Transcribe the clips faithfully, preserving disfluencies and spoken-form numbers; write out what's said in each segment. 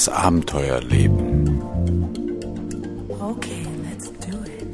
Das Abenteuerleben. Okay, let's do it.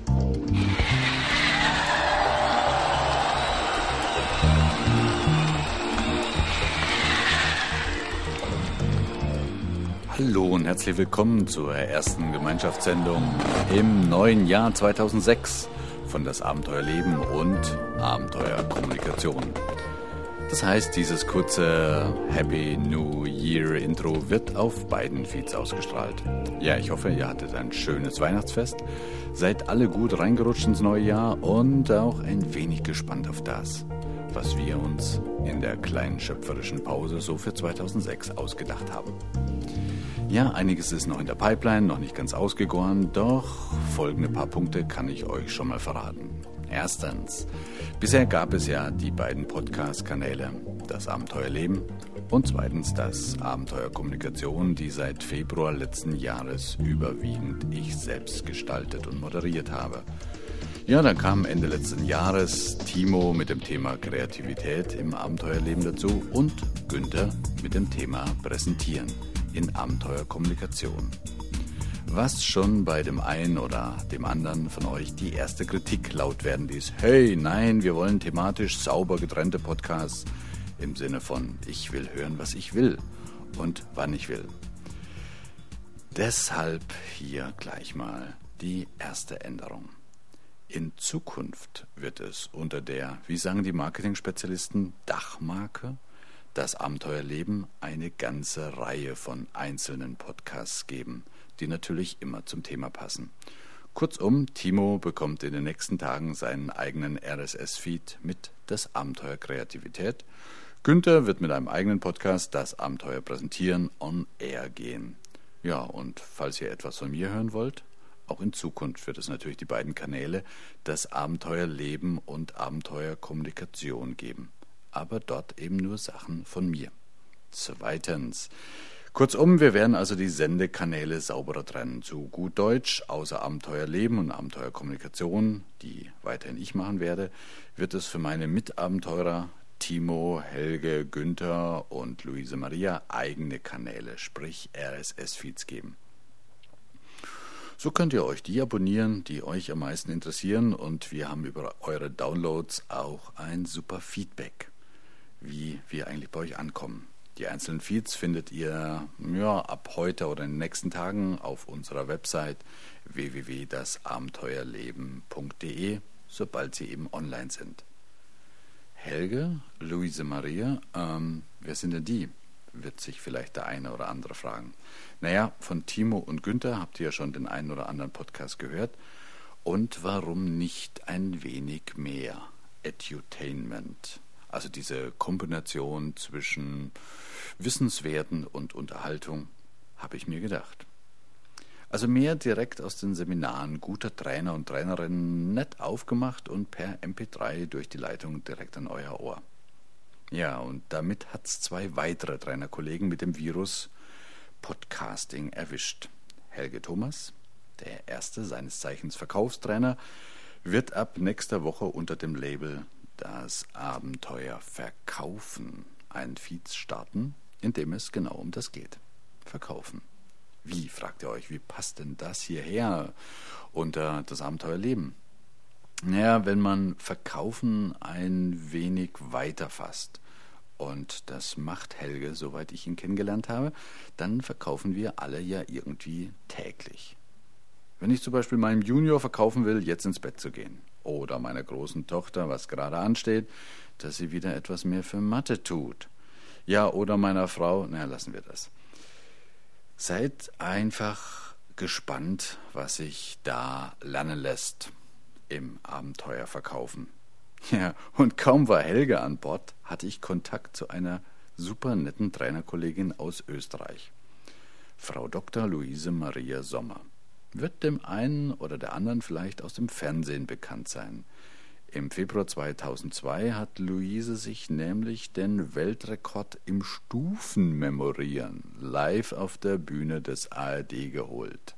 Hallo und herzlich willkommen zur ersten Gemeinschaftssendung im neuen Jahr zweitausendsechs von Das Abenteuerleben und Abenteuerkommunikation. Das heißt, dieses kurze Happy New Year Intro wird auf beiden Feeds ausgestrahlt. Ja, ich hoffe, ihr hattet ein schönes Weihnachtsfest, seid alle gut reingerutscht ins neue Jahr und auch ein wenig gespannt auf das, was wir uns in der kleinen schöpferischen Pause so für zweitausendsechs ausgedacht haben. Ja, einiges ist noch in der Pipeline, noch nicht ganz ausgegoren, doch folgende paar Punkte kann ich euch schon mal verraten. Erstens, bisher gab es ja die beiden Podcast-Kanäle, das Abenteuerleben und zweitens das Abenteuerkommunikation, die seit Februar letzten Jahres überwiegend ich selbst gestaltet und moderiert habe. Ja, dann kam Ende letzten Jahres Timo mit dem Thema Kreativität im Abenteuerleben dazu und Günther mit dem Thema Präsentieren in Abenteuerkommunikation. Was schon bei dem einen oder dem anderen von euch die erste Kritik laut werden ließ: Hey, nein, wir wollen thematisch sauber getrennte Podcasts im Sinne von ich will hören, was ich will und wann ich will. Deshalb hier gleich mal die erste Änderung. In Zukunft wird es unter der, wie sagen die Marketing-Spezialisten, Dachmarke Das Abenteuerleben eine ganze Reihe von einzelnen Podcasts geben, die natürlich immer zum Thema passen. Kurzum, Timo bekommt in den nächsten Tagen seinen eigenen R S S-Feed mit Das Abenteuer Kreativität. Günther wird mit einem eigenen Podcast Das Abenteuer Präsentieren on Air gehen. Ja, und falls ihr etwas von mir hören wollt, auch in Zukunft wird es natürlich die beiden Kanäle Das Abenteuerleben und Abenteuerkommunikation geben. Aber dort eben nur Sachen von mir. Zweitens, kurzum, wir werden also die Sendekanäle sauberer trennen. Zu gut Deutsch, außer Abenteuerleben und Abenteuerkommunikation, die weiterhin ich machen werde, wird es für meine Mitabenteurer Timo, Helge, Günther und Luise Maria eigene Kanäle, sprich R S S-Feeds geben. So könnt ihr euch die abonnieren, die euch am meisten interessieren, und wir haben über eure Downloads auch ein super Feedback, wie wir eigentlich bei euch ankommen. Die einzelnen Feeds findet ihr ja, ab heute oder in den nächsten Tagen auf unserer Website w w w punkt das abenteuerleben punkt d e, sobald sie eben online sind. Helge, Luise Maria, ähm, wer sind denn die? Wird sich vielleicht der eine oder andere fragen. Naja, von Timo und Günther habt ihr ja schon den einen oder anderen Podcast gehört. Und warum nicht ein wenig mehr Edutainment? Also diese Kombination zwischen Wissenswerten und Unterhaltung, habe ich mir gedacht. Also mehr direkt aus den Seminaren guter Trainer und Trainerinnen, nett aufgemacht und per M P drei durch die Leitung direkt an euer Ohr. Ja, und damit hat es zwei weitere Trainerkollegen mit dem Virus Podcasting erwischt. Helge Thomas, der erste seines Zeichens Verkaufstrainer, wird ab nächster Woche unter dem Label Das Abenteuer Verkaufen einen Feed starten, in dem es genau um das geht. Verkaufen. Wie, fragt ihr euch, wie passt denn das hierher unter das Abenteuerleben? Naja, wenn man Verkaufen ein wenig weiter fasst, und das macht Helge, soweit ich ihn kennengelernt habe, dann verkaufen wir alle ja irgendwie täglich. Wenn ich zum Beispiel meinem Junior verkaufen will, jetzt ins Bett zu gehen, oder meiner großen Tochter, was gerade ansteht, dass sie wieder etwas mehr für Mathe tut, ja, oder meiner Frau, na, lassen wir das. Seid einfach gespannt, was sich da lernen lässt im Abenteuer verkaufen. Ja, und kaum war Helge an Bord, hatte ich Kontakt zu einer super netten Trainerkollegin aus Österreich. Frau Doktor Luise Maria Sommer. Wird dem einen oder der anderen vielleicht aus dem Fernsehen bekannt sein. Im Februar zweitausendzwei hat Luise sich nämlich den Weltrekord im Stufenmemorieren live auf der Bühne des A R D geholt.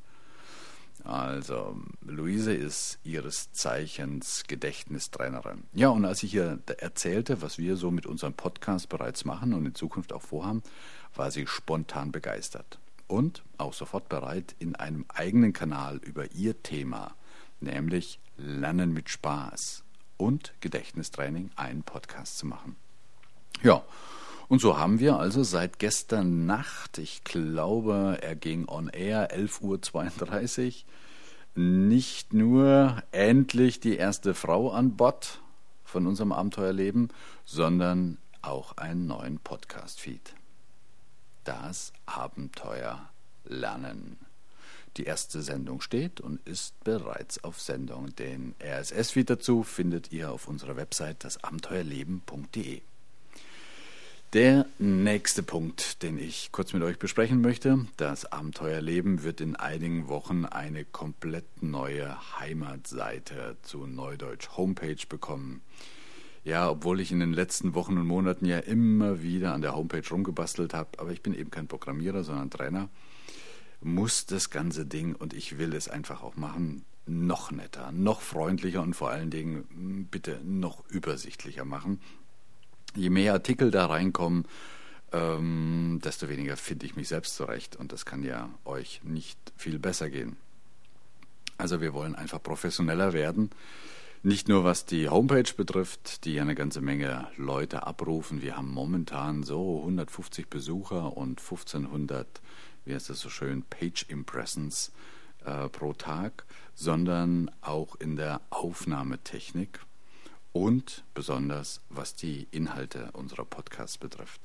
Also, Luise ist ihres Zeichens Gedächtnistrainerin. Ja, und als ich ihr erzählte, was wir so mit unserem Podcast bereits machen und in Zukunft auch vorhaben, war sie spontan begeistert. und auch sofort bereit, in einem eigenen Kanal über Ihr Thema, nämlich Lernen mit Spaß und Gedächtnistraining, einen Podcast zu machen. Ja, und so haben wir also seit gestern Nacht, ich glaube, er ging on air, elf Uhr zweiunddreißig, nicht nur endlich die erste Frau an Bord von unserem Abenteuerleben, sondern auch einen neuen Podcast-Feed. Das Abenteuer Lernen. Die erste Sendung steht und ist bereits auf Sendung. Den R S S-Feed dazu findet ihr auf unserer Website dasabenteuerleben punkt de. Der nächste Punkt, den ich kurz mit euch besprechen möchte: Das Abenteuerleben wird in einigen Wochen eine komplett neue Heimatseite, zu Neudeutsch Homepage, bekommen. Ja, obwohl ich in den letzten Wochen und Monaten ja immer wieder an der Homepage rumgebastelt habe, aber ich bin eben kein Programmierer, sondern Trainer, muss das ganze Ding, und ich will es einfach auch machen, noch netter, noch freundlicher und vor allen Dingen bitte noch übersichtlicher machen. Je mehr Artikel da reinkommen, ähm, desto weniger finde ich mich selbst zurecht, und das kann ja euch nicht viel besser gehen. Also wir wollen einfach professioneller werden. Nicht nur was die Homepage betrifft, die ja eine ganze Menge Leute abrufen. Wir haben momentan so hundertfünfzig Besucher und fünfzehnhundert, wie heißt das so schön, Page Impressions äh, pro Tag, sondern auch in der Aufnahmetechnik und besonders was die Inhalte unserer Podcasts betrifft.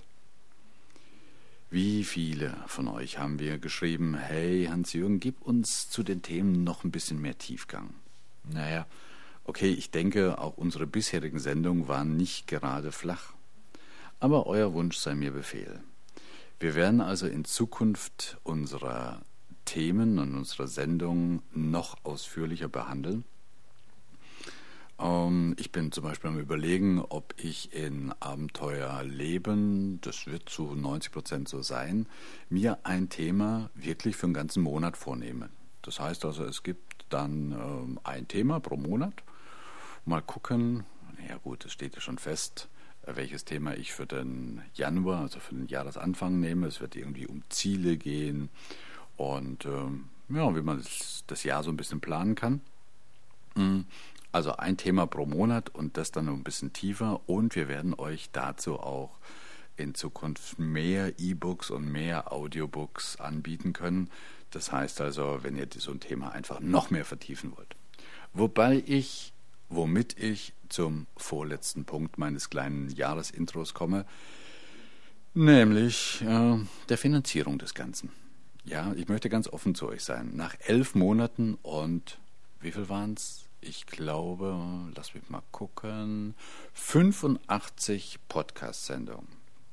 Wie viele von euch haben wir geschrieben: Hey Hans-Jürgen, gib uns zu den Themen noch ein bisschen mehr Tiefgang. Naja, okay, ich denke, auch unsere bisherigen Sendungen waren nicht gerade flach. Aber euer Wunsch sei mir Befehl. Wir werden also in Zukunft unsere Themen und unsere Sendungen noch ausführlicher behandeln. Ähm, ich bin zum Beispiel am Überlegen, ob ich in Abenteuerleben, das wird zu neunzig Prozent so sein, mir ein Thema wirklich für einen ganzen Monat vornehme. Das heißt also, es gibt dann ähm, ein Thema pro Monat. Mal gucken, ja gut, es steht ja schon fest, welches Thema ich für den Januar, also für den Jahresanfang nehme. Es wird irgendwie um Ziele gehen und ähm, ja, wie man das, das Jahr so ein bisschen planen kann. Also ein Thema pro Monat und das dann noch ein bisschen tiefer, und wir werden euch dazu auch in Zukunft mehr E-Books und mehr Audiobooks anbieten können. Das heißt also, wenn ihr so ein Thema einfach noch mehr vertiefen wollt. Wobei ich Womit ich zum vorletzten Punkt meines kleinen Jahresintros komme, nämlich äh, der Finanzierung des Ganzen. Ja, ich möchte ganz offen zu euch sein. Nach elf Monaten und, wie viel waren es? Ich glaube, lass mich mal gucken, fünfundachtzig Podcast-Sendungen.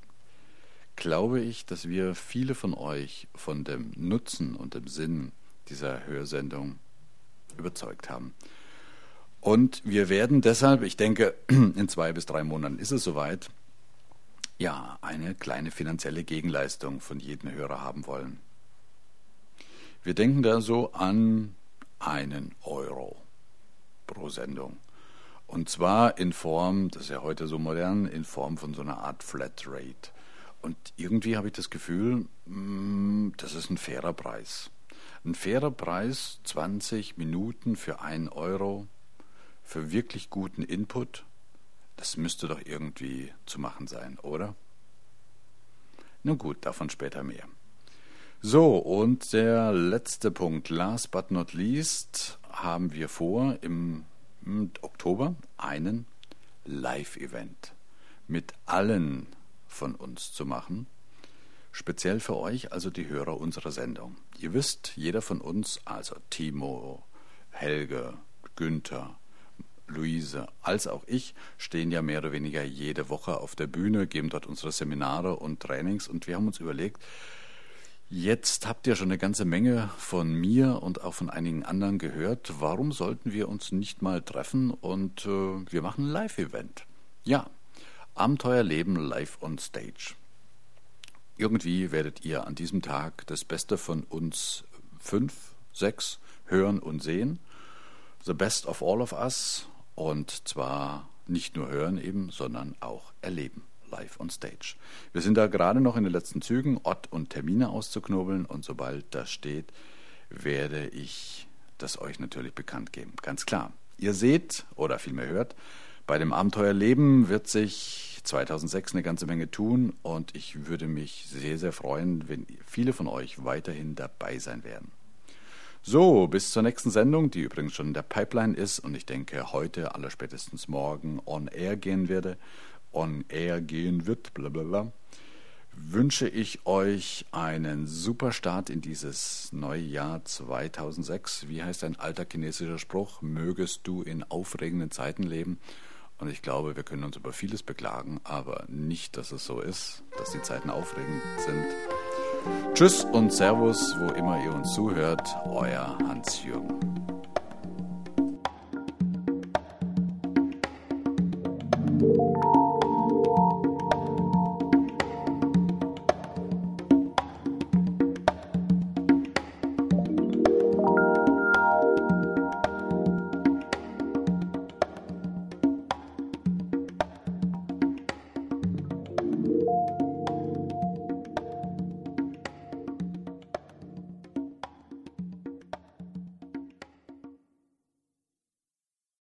Glaube ich, dass wir viele von euch von dem Nutzen und dem Sinn dieser Hörsendung überzeugt haben. Und wir werden deshalb, ich denke, in zwei bis drei Monaten ist es soweit, ja, eine kleine finanzielle Gegenleistung von jedem Hörer haben wollen. Wir denken da so an einen Euro pro Sendung. Und zwar in Form, das ist ja heute so modern, in Form von so einer Art Flatrate. Und irgendwie habe ich das Gefühl, das ist ein fairer Preis. Ein fairer Preis, zwanzig Minuten für einen Euro, für wirklich guten Input, das müsste doch irgendwie zu machen sein, oder? Nun gut, davon später mehr. So, und der letzte Punkt, last but not least, haben wir vor, im, im Oktober einen Live-Event mit allen von uns zu machen. Speziell für euch, also die Hörer unserer Sendung. Ihr wisst, jeder von uns, also Timo, Helge, Günther, Luise, als auch ich, stehen ja mehr oder weniger jede Woche auf der Bühne, geben dort unsere Seminare und Trainings, und wir haben uns überlegt, jetzt habt ihr schon eine ganze Menge von mir und auch von einigen anderen gehört, warum sollten wir uns nicht mal treffen und äh, wir machen ein Live-Event. Ja, Abenteuerleben live on stage. Irgendwie werdet ihr an diesem Tag das Beste von uns fünf, sechs hören und sehen. The best of all of us. Und zwar nicht nur hören eben, sondern auch erleben. live on stage. Wir sind da gerade noch in den letzten Zügen, Ort und Termine auszuknobeln und sobald das steht, werde ich das euch natürlich bekannt geben. Ganz klar. Ihr seht oder vielmehr hört, bei dem Abenteuerleben wird sich zweitausendsechs eine ganze Menge tun und ich würde mich sehr, sehr freuen, wenn viele von euch weiterhin dabei sein werden. So, bis zur nächsten Sendung, die übrigens schon in der Pipeline ist und ich denke heute, allerspätestens morgen on air gehen werde, on air gehen wird, blablabla, wünsche ich euch einen super Start in dieses neue Jahr zweitausendsechs. Wie heißt ein alter chinesischer Spruch? Mögest du in aufregenden Zeiten leben? Und ich glaube, wir können uns über vieles beklagen, aber nicht, dass es so ist, dass die Zeiten aufregend sind. Tschüss und Servus, wo immer ihr uns zuhört, euer Hans-Jürgen. Thank you.